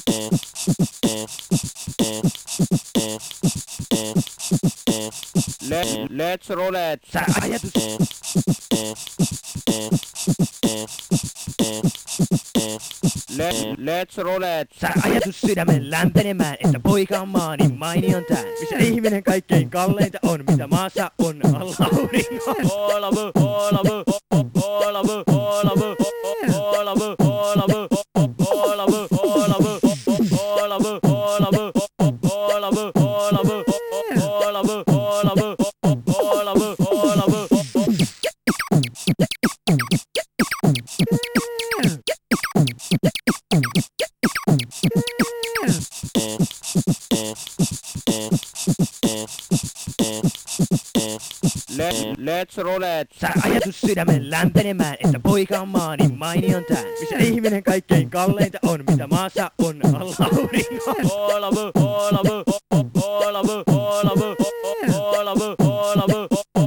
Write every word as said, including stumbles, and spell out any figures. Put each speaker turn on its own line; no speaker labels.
Le- let's roulette.
Sä ajatus.
Le- let's roulette.
Sä ajatus sydämen lämpenemään, että poika on maani mainion tää. Missä ihminen kaikkein kalleinta on, mitä maassa on alla auringon.
Olavu, olavu, olavu, olavu, olavu, olavu, olavu, olavu, olavu, olavu, olavu, olavu, olavu, olavu, olavu, olavu. Le- let's roulette.
Sä ajatus sydämen lämpenemään, että poika on maani mainion tää. Missä ihminen kaikkein kalleinta on, mitä maassa on alla auringon.
Olavu, olavu, olavu, olavu, olavu, olavu,